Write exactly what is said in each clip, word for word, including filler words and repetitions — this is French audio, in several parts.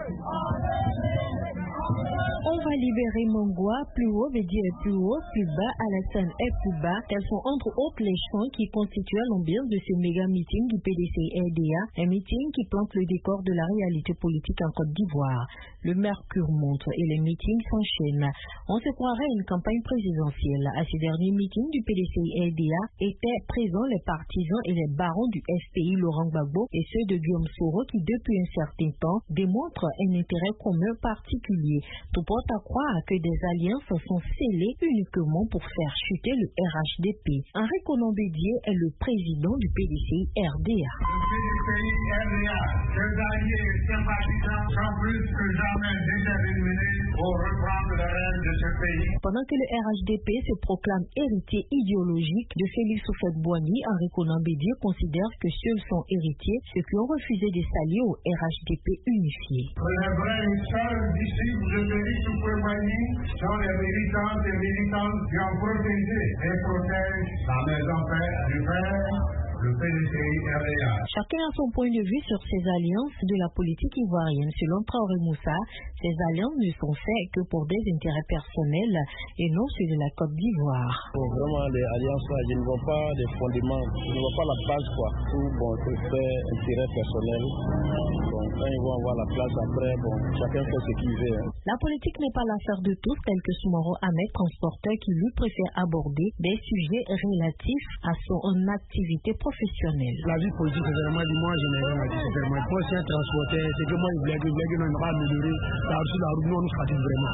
On va libérer Mongwa, plus haut veut dire plus haut, plus bas, Alassane est plus bas. Tels sont entre autres les chants qui constituent l'ambiance de ce méga meeting du P D C R D A, un meeting qui plante le décor de la réalité politique en Côte d'Ivoire. Le mercure montre et les meetings s'enchaînent. On se croirait à une campagne présidentielle. À ce dernier meeting du P D C R D A étaient présents les partisans et les barons du F P I Laurent Gbagbo et ceux de Guillaume Soro qui depuis un certain temps démontrent un intérêt commun particulier. Tout porte à croire que des alliances sont scellées uniquement pour faire chuter le R H D P. Henri Konan Bédié est le président du P D C R D A. Le P D C R D A, ses alliés et sympathisants sont plus que jamais déterminés pour reprendre les rênes de ce pays. Pendant que le R H D P se proclame héritier idéologique de Félix Houphouët-Boigny, Henri Konan Bédié considère que seuls sont héritiers ceux qui ont refusé de s'allier au R H D P unifié. Les vrais et seuls disciples de Félix Houphouët-Boigny sont les militants et militantes qui ont protégé et protègent la maison père du père, le P D C R D A. Chacun a son point de vue sur ces alliances de la politique ivoirienne. Selon Traoré Moussa, ces alliances ne sont faites que pour des intérêts personnels et non ceux de la Côte d'Ivoire. Bon, vraiment, les alliances, je ne vois pas des fondements, je ne vois pas la base, quoi. Tout, bon, c'est fait intérêt personnel. Bon, quand ils vont avoir la place après, bon, chacun fait ce qu'il veut. Hein. La politique n'est pas l'affaire de tous, tel que Soumaro Ahmed, transporteur, qui lui préfère aborder des sujets relatifs à son activité professionnelle. La vie politique, c'est vraiment du moi, je n'ai rien à dire, c'est vraiment. Moi, c'est un transporteur, c'est que moi, il voulait que nous n'avons pas amélioré. La route, la route, nous, on nous fatigue vraiment.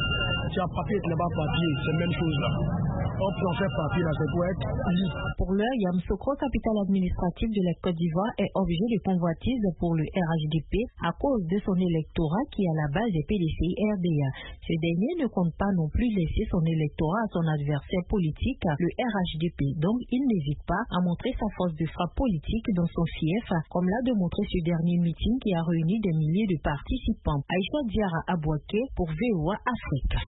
Tu as papier et là-bas papier, c'est la même chose là. On peut en faire papier là, c'est pour être libre. Pour l'heure, Yamoussoukro, capitale administrative de la Côte d'Ivoire, est objet de convoitise pour le R H D P à cause de son électorat qui est à la base des P D C R D A. Ce dernier ne compte pas non plus laisser son électorat à son adversaire politique, le R H D P. Donc, il n'hésite pas à montrer sa force de frappe politique dans son fief, comme l'a démontré ce dernier meeting qui a réuni des milliers de participants. Aïcha Diara Abouaké pour V O A Afrique.